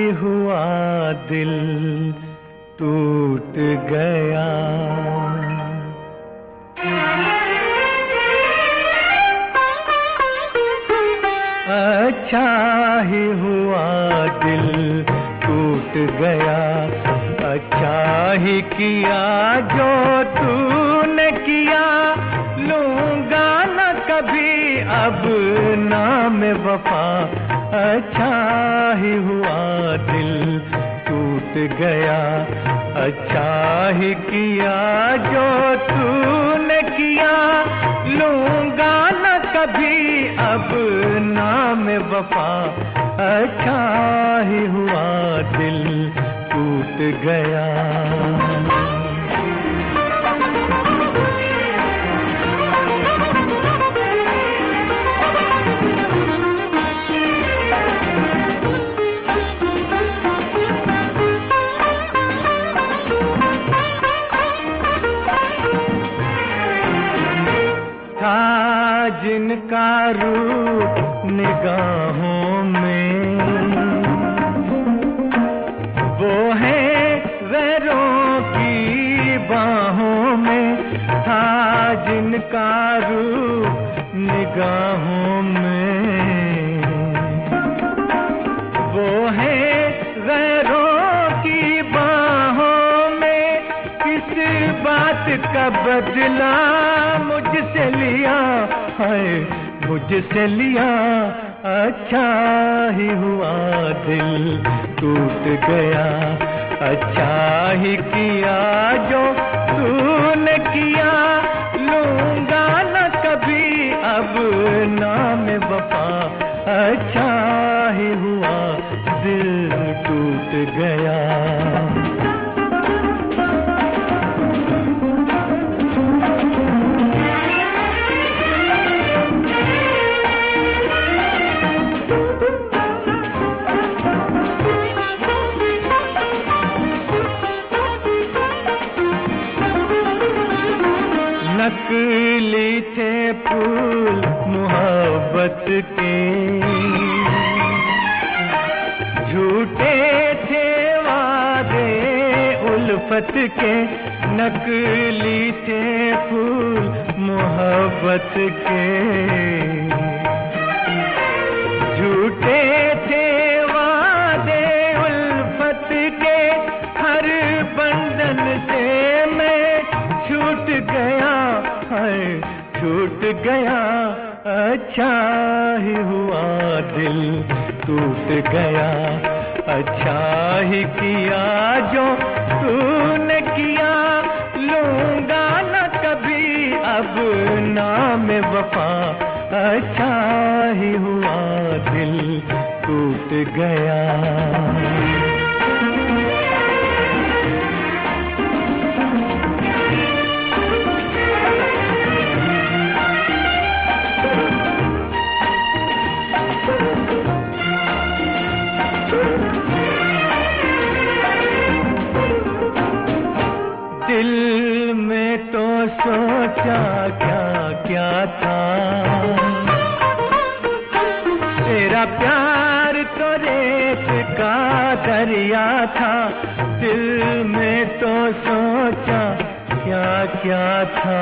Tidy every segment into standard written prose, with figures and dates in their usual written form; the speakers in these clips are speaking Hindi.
हुआ दिल टूट गया। अच्छा ही हुआ दिल टूट गया, अच्छा ही किया जो तूने किया। लूंगा न कभी अब नाम वफा, अच्छा ही हुआ दिल टूट गया। अच्छा ही किया जो तूने किया। लूंगा न कभी अब नाम वफा, अच्छा ही हुआ दिल टूट गया। था जिनका रूप निगाहों में, वो है गैरों की बाहों में। था जिनका रूप निगाहों में, वो है गैरों की बाहों में। किस बात का बदला मुझसे लिया है, मुझसे लिया। अच्छा ही हुआ दिल टूट गया, अच्छा ही किया जो तूने किया। लूंगा न कभी अब नाम वफा, अच्छा ही हुआ दिल टूट गया। नकली थे फूल मोहब्बत के, झूठे थे वादे उल्फत के। नकली थे फूल मोहब्बत के, झूठे थे वादे उल्फत के। हर बंधन से मैं छूट गया है, छूट गया। अच्छा ही हुआ दिल टूट गया, अच्छा ही किया जो तूने किया। लूंगा न कभी अब नाम वफा, अच्छा ही हुआ दिल टूट गया। दिल में तो सोचा क्या क्या था, तेरा प्यार तो रेत का दरिया था। दिल में तो सोचा क्या क्या था,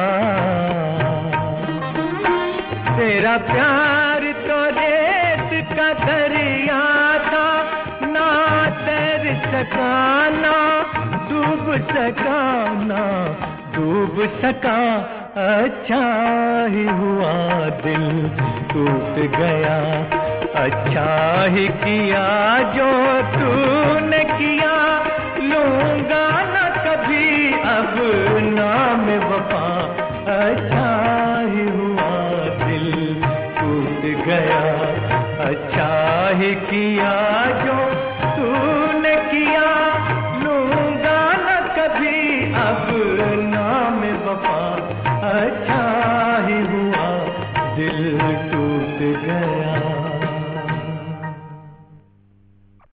तेरा प्यार तो रेत का दरिया था। ना तैर सका ना डूब सका, ना डूब सका। अच्छा ही हुआ दिल टूट गया, अच्छा ही किया जो तूने किया। लूंगा न कभी अब नाम वफा, अच्छा ही हुआ दिल टूट गया। अच्छा ही किया जो तूने किया। लूंगा न कभी अब नाम वफा, अच्छा ही हुआ दिल टूट गया।